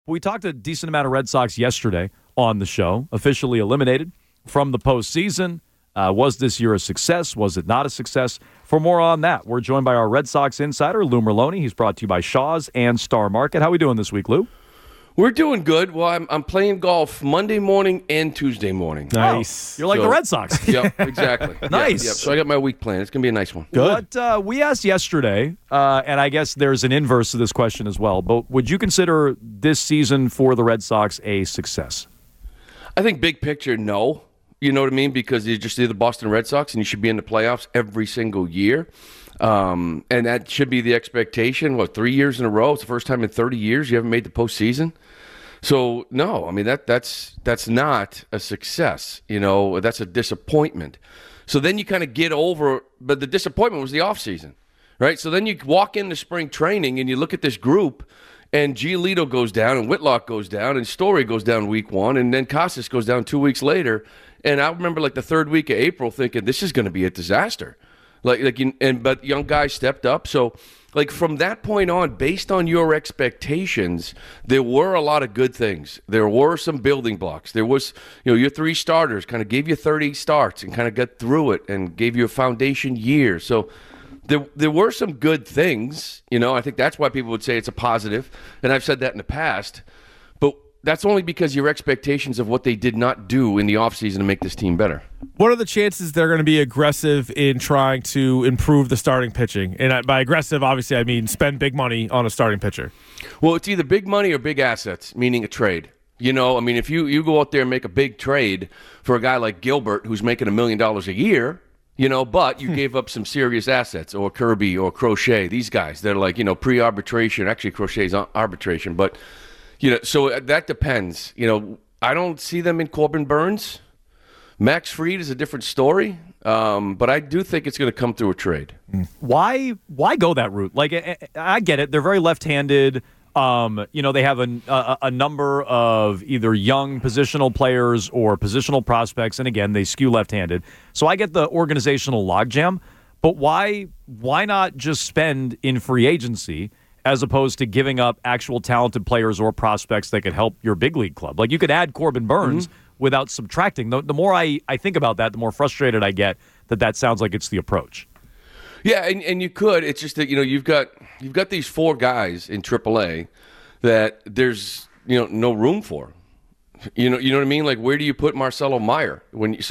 We talked a decent amount of Red Sox yesterday on the show, officially eliminated from the postseason. Was this year a success? Was it not a success? For more on that, we're joined by our Red Sox insider, Lou Merloni. He's brought to you by Shaw's and Star Market. How are we doing this week, Lou? We're doing good. Well, I'm playing golf Monday morning and Tuesday morning. Nice. You're like the Red Sox. Yep, exactly. Nice. Yep. So I got my week planned. It's going to be a nice one. Good. What we asked yesterday, and I guess there's an inverse to this question as well, but would you consider this season for the Red Sox a success? I think big picture, no. You know what I mean? Because you just see the Boston Red Sox, and you should be in the playoffs every single year. And that should be the expectation. 3 years in a row? It's the first time in 30 years you haven't made the postseason. So, no, I mean, that's not a success. You know, that's a disappointment. So then you kind of get over, but the disappointment was the offseason, right? So then you walk into spring training and you look at this group, and Giolito goes down, and Whitlock goes down, and Story goes down week 1, and then Casas goes down 2 weeks later. And I remember like the third week of April thinking, this is going to be a disaster. But young guys stepped up. So, like, from that point on, based on your expectations, there were a lot of good things. There were some building blocks. There was, your 3 starters kind of gave you 30 starts and kind of got through it and gave you a foundation year. So there were some good things. I think that's why people would say it's a positive. And I've said that in the past. But that's only because your expectations of what they did not do in the offseason to make this team better. What are the chances they're going to be aggressive in trying to improve the starting pitching? And by aggressive, obviously, I mean spend big money on a starting pitcher. Well, it's either big money or big assets, meaning a trade. If you go out there and make a big trade for a guy like Gilbert, who's making $1 million a year, but you gave up some serious assets, or Kirby or Crochet, these guys, they're like, pre-arbitration. Actually, Crochet's arbitration, but so that depends. I don't see them in Corbin Burns. Max Fried is a different story, but I do think it's going to come through a trade. Why go that route? Like, I get it. They're very left-handed. They have a number of either young positional players or positional prospects, and again, they skew left-handed. So I get the organizational logjam, but why not just spend in free agency as opposed to giving up actual talented players or prospects that could help your big league club? Like, you could add Corbin Burns without subtracting. The more I think about that, the more frustrated I get that sounds like it's the approach. Yeah, and you could. It's just that, you've got these 4 guys in AAA that there's, no room for. You know what I mean? Like, where do you put Marcelo Meyer?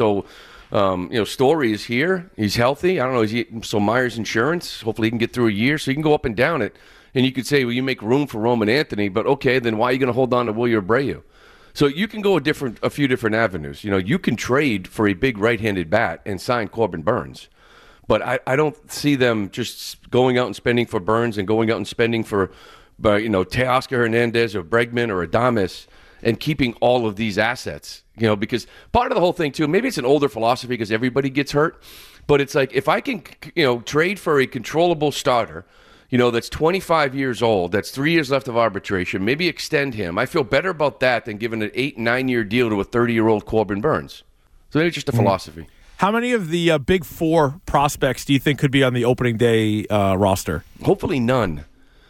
Story is here. He's healthy. I don't know. So Meyer's insurance. Hopefully he can get through a year. So you can go up and down it. And you could say, well, you make room for Roman Anthony, but okay, then why are you going to hold on to Wilyer Abreu? So you can go a few different avenues. You can trade for a big right-handed bat and sign Corbin Burns. But I don't see them just going out and spending for Burns and going out and spending for, Teoscar Hernandez or Bregman or Adames and keeping all of these assets. Because part of the whole thing, too, maybe it's an older philosophy because everybody gets hurt, but it's like if I can, trade for a controllable starter, that's 25 years old, that's 3 years left of arbitration, maybe extend him. I feel better about that than giving an 8-9-year deal to a 30-year-old Corbin Burns. So maybe it's just a philosophy. How many of the big 4 prospects do you think could be on the opening day roster? Hopefully none.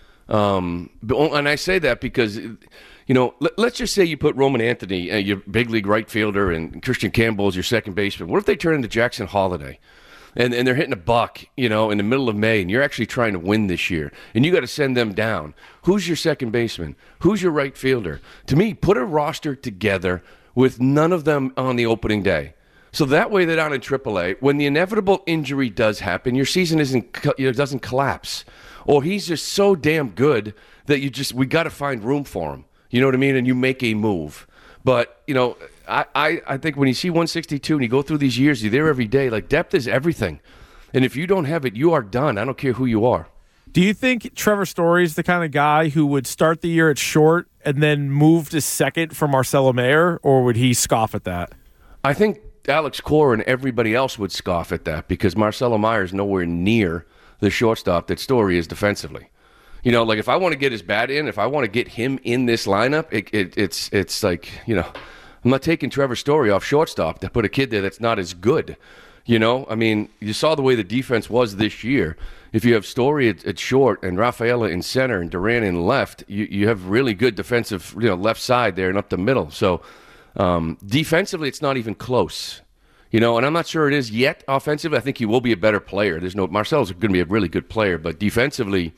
And I say that because, let's just say you put Roman Anthony, your big league right fielder, and Christian Campbell as your second baseman. What if they turn into Jackson Holiday? And they're hitting a buck, in the middle of May, and you're actually trying to win this year, and you got to send them down. Who's your second baseman? Who's your right fielder? To me, put a roster together with none of them on the opening day. So that way they're down in AAA. When the inevitable injury does happen, your season doesn't collapse. Or he's just so damn good that we got to find room for him. You know what I mean? And you make a move. But, I think when you see 162 and you go through these years, you're there every day. Like, depth is everything. And if you don't have it, you are done. I don't care who you are. Do you think Trevor Story is the kind of guy who would start the year at short and then move to second for Marcelo Mayer, or would he scoff at that? I think Alex Cora and everybody else would scoff at that because Marcelo Mayer is nowhere near the shortstop that Story is defensively. If I want to get his bat in, if I want to get him in this lineup, it's like, I'm not taking Trevor Story off shortstop to put a kid there that's not as good. You know, I mean, you saw the way the defense was this year. If you have Story at short and Rafaela in center and Duran in left, you have really good defensive, left side there and up the middle. So defensively, it's not even close. And I'm not sure it is yet offensively. I think he will be a better player. Marcel's going to be a really good player, but defensively,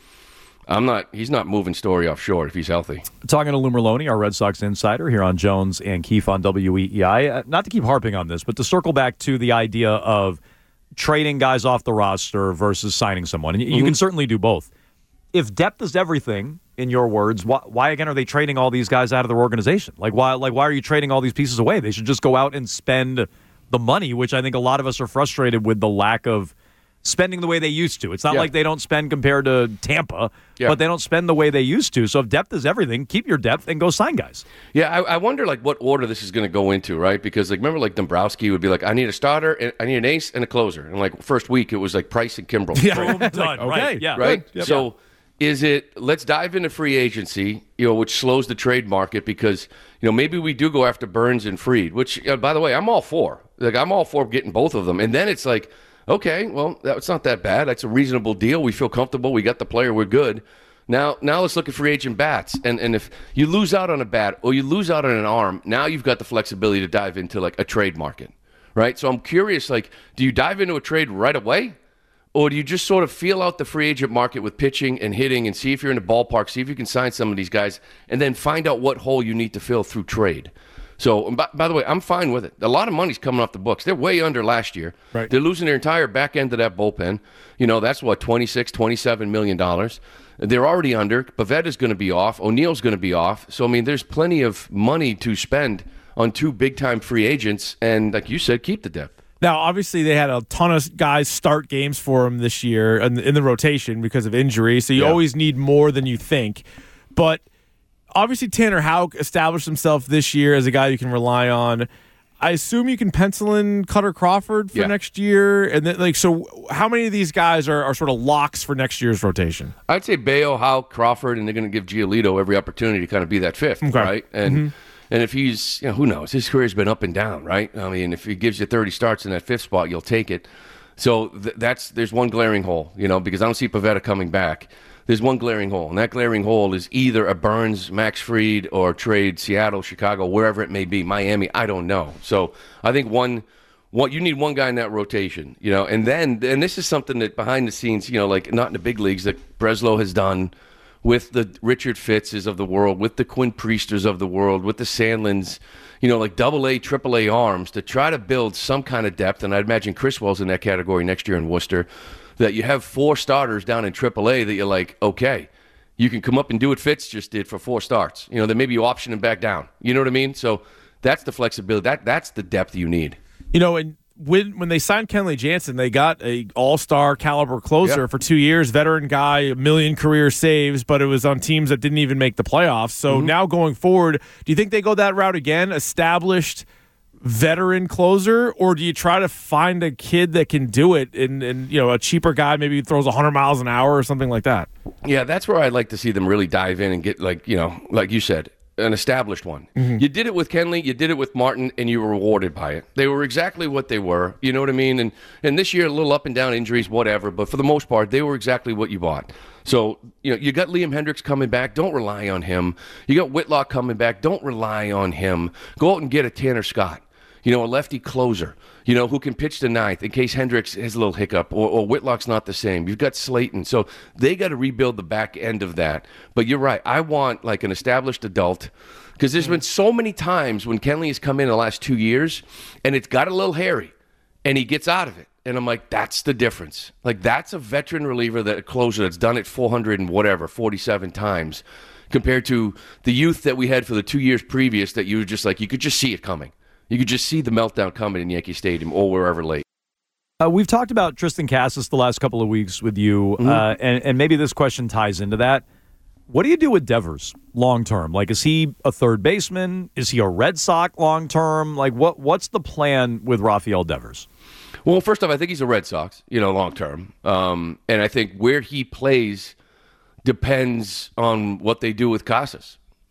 he's not moving Story off short if he's healthy. Talking to Lou Merloni, our Red Sox insider here on Jones and Keefe on WEEI. Not to keep harping on this, but to circle back to the idea of trading guys off the roster versus signing someone. And you can certainly do both. If depth is everything, in your words, why again are they trading all these guys out of their organization? Why are you trading all these pieces away? They should just go out and spend the money, which I think a lot of us are frustrated with the lack of spending the way they used to. It's not like they don't spend compared to Tampa, but they don't spend the way they used to. So if depth is everything, keep your depth and go sign guys. Yeah, I wonder what order this is going to go into, right? Because remember Dombrowski would be like, I need a starter, I need an ace, and a closer. And first week it was Price and Kimbrel. Yeah, done. Okay. Right. Yeah. Right. Yep. So is it? Let's dive into free agency, which slows the trade market because maybe we do go after Burns and Fried, which by the way I'm all for. I'm all for getting both of them, and then it's like, okay, well, that's not that bad. That's a reasonable deal. We feel comfortable. We got the player. We're good. Now let's look at free agent bats. And if you lose out on a bat or you lose out on an arm, now you've got the flexibility to dive into a trade market, right? So I'm curious, do you dive into a trade right away? Or do you just sort of feel out the free agent market with pitching and hitting and see if you're in the ballpark, see if you can sign some of these guys, and then find out what hole you need to fill through trade? So, by the way, I'm fine with it. A lot of money's coming off the books. They're way under last year. Right. They're losing their entire back end of that bullpen. That's what, $26, $27 million. They're already under. Pavetta's going to be off. O'Neill's going to be off. So, there's plenty of money to spend on two big-time free agents. And like you said, keep the depth. Now, obviously, they had a ton of guys start games for him this year in the rotation because of injury. So you always need more than you think. But obviously, Tanner Houck established himself this year as a guy you can rely on. I assume you can pencil in Cutter Crawford for next year. And then, so how many of these guys are sort of locks for next year's rotation? I'd say Bayo, Houck, Crawford, and they're going to give Giolito every opportunity to kind of be that fifth, right? And and if he's, who knows? His career's been up and down, right? If he gives you 30 starts in that fifth spot, you'll take it. So there's one glaring hole, because I don't see Pavetta coming back. There's one glaring hole, and that glaring hole is either a Burns, Max Fried, or trade Seattle, Chicago, wherever it may be, Miami, I don't know. So I think you need one guy in that rotation, and this is something that behind the scenes, not in the big leagues, that Breslow has done with the Richard Fitzes of the world, with the Quinn Priesters of the world, with the Sandlins, AA, AAA arms to try to build some kind of depth, and I'd imagine Criswell's in that category next year in Worcester, that you have four starters down in AAA that you're like, okay, you can come up and do what Fitz just did for four starts. Then maybe you option him back down. You know what I mean? So that's the flexibility. That's the depth you need. And when they signed Kenley Jansen, they got a all-star caliber closer for 2 years, veteran guy, 1 million career saves, but it was on teams that didn't even make the playoffs. So now going forward, do you think they go that route again, established veteran closer, or do you try to find a kid that can do it and a cheaper guy maybe throws 100 miles an hour or something like that? Yeah, that's where I'd like to see them really dive in and get like you said, an established one. You did it with Kenley, you did it with Martin, and you were rewarded by it. They were exactly what they were. You know what I mean? And this year, a little up and down injuries, whatever, but for the most part, they were exactly what you bought. So, you got Liam Hendricks coming back. Don't rely on him. You got Whitlock coming back. Don't rely on him. Go out and get a Tanner Scott. A lefty closer, who can pitch the ninth in case Hendricks has a little hiccup or Whitlock's not the same. You've got Slayton. So they got to rebuild the back end of that. But you're right. I want an established adult because there's been so many times when Kenley has come in the last 2 years and it's got a little hairy and he gets out of it. And I'm like, that's the difference. That's a veteran reliever, that a closer that's done it 47 times compared to the youth that we had for the 2 years previous that you were just you could just see it coming. You could just see the meltdown coming in Yankee Stadium or wherever late. We've talked about Tristan Casas the last couple of weeks with you, and maybe this question ties into that. What do you do with Devers long term? Is he a third baseman? Is he a Red Sox long term? What's the plan with Rafael Devers? Well, first off, I think he's a Red Sox, long term. And I think where he plays depends on what they do with Casas.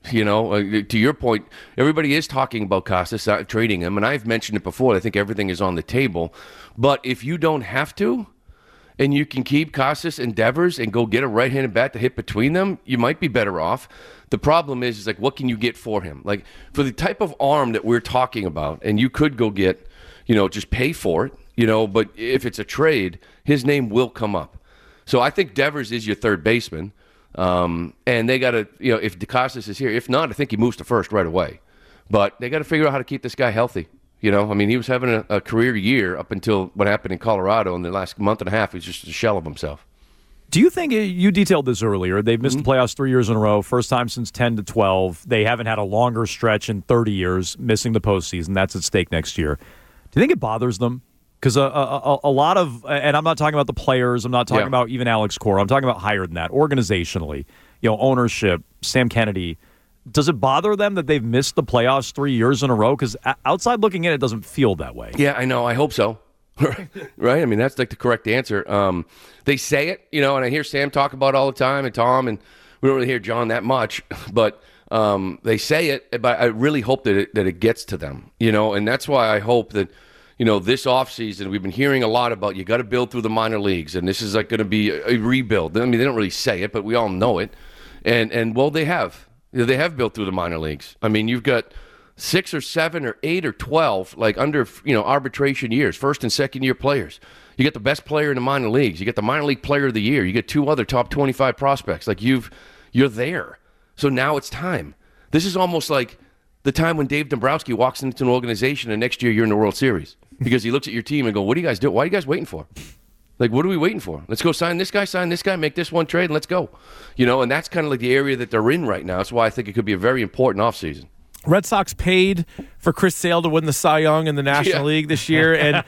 To your point, everybody is talking about Costas, trading him, and I've mentioned it before. I think everything is on the table. But if you don't have to, and you can keep Costas and Devers and go get a right-handed bat to hit between them, you might be better off. The problem is like, what can you get for him? Like, for the type of arm that we're talking about, and you could go get, just pay for it, but if it's a trade, his name will come up. So I think Devers is your third baseman, and they got to, if DeCostas is here. If not, I think he moves to first right away. But they got to figure out how to keep this guy healthy. He was having a career year up until what happened in Colorado in the last month and a half. He's just a shell of himself. Do you think, you detailed this earlier, they've missed the playoffs 3 years in a row, first time since 10 to 12. They haven't had a longer stretch in 30 years, missing the postseason. That's at stake next year. Do you think it bothers them? Because a lot of, and I'm not talking about the players, I'm not talking about even Alex Cora, I'm talking about higher than that, organizationally, ownership, Sam Kennedy. Does it bother them that they've missed the playoffs 3 years in a row? Because outside looking in, it doesn't feel that way. Yeah, I know. I hope so. Right? I mean, that's like the correct answer. They say it, and I hear Sam talk about it all the time, and Tom, and we don't really hear John that much, but they say it. But I really hope that it gets to them, and that's why I hope that, this offseason, we've been hearing a lot about you got to build through the minor leagues, and this is like going to be a rebuild. I mean, they don't really say it, but we all know it. And well, they have. They have built through the minor leagues. I mean, you've got 6 or 7 or 8 or 12, like under, arbitration years, first and second year players. You get the best player in the minor leagues. You get the minor league player of the year. You get 2 other top 25 prospects. Like you're there. So now it's time. This is almost like the time when Dave Dombrowski walks into an organization and next year you're in the World Series because he looks at your team and go, what do you guys do? Why are you guys waiting for? Like, what are we waiting for? Let's go sign this guy, make this one trade, and let's go. And that's kind of like the area that they're in right now. That's why I think it could be a very important offseason. Red Sox paid for Chris Sale to win the Cy Young in the National League this year. And,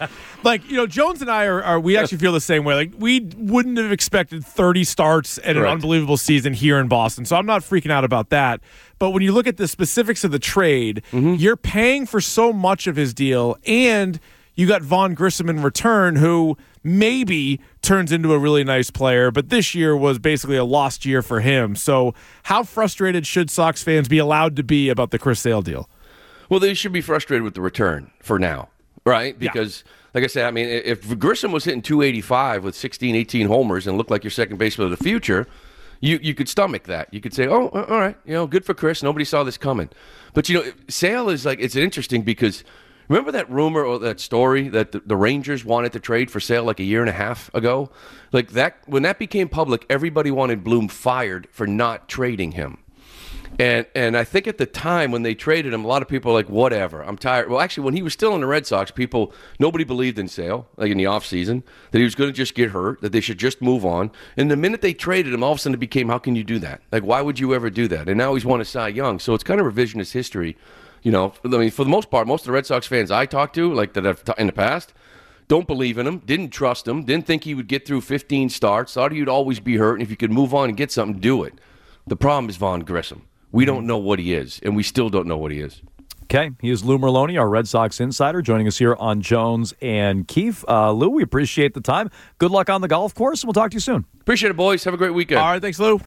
Jones and I we actually feel the same way. Like, we wouldn't have expected 30 starts and an unbelievable season here in Boston. So I'm not freaking out about that. But when you look at the specifics of the trade, you're paying for so much of his deal, and you got Vaughn Grissom in return, who maybe turns into a really nice player, but this year was basically a lost year for him. So how frustrated should Sox fans be allowed to be about the Chris Sale deal? Well, they should be frustrated with the return for now, right? Because, like I said, I mean, if Grissom was hitting 285 with 16, 18 homers and looked like your second baseman of the future, you could stomach that. You could say, oh, all right, good for Chris. Nobody saw this coming. But, Sale is it's interesting because remember that rumor or that story that the Rangers wanted to trade for Sale like a year and a half ago? Like that, when that became public, everybody wanted Bloom fired for not trading him. And I think at the time when they traded him, a lot of people were like, whatever, I'm tired. Well, actually, when he was still in the Red Sox, nobody believed in Sale, like in the offseason, that he was going to just get hurt, that they should just move on. And the minute they traded him, all of a sudden it became, how can you do that? Like, why would you ever do that? And now he's won a Cy Young. So it's kind of revisionist history. I mean, for the most part, most of the Red Sox fans I talked to, like that I've in the past, don't believe in him, didn't trust him, didn't think he would get through 15 starts, thought he'd always be hurt, and if you could move on and get something, do it. The problem is Vaughn Grissom. We don't know what he is, and we still don't know what he is. Okay, he is Lou Merloni, our Red Sox insider, joining us here on Jones and Keefe. Lou, we appreciate the time. Good luck on the golf course, and we'll talk to you soon. Appreciate it, boys. Have a great weekend. All right, thanks, Lou.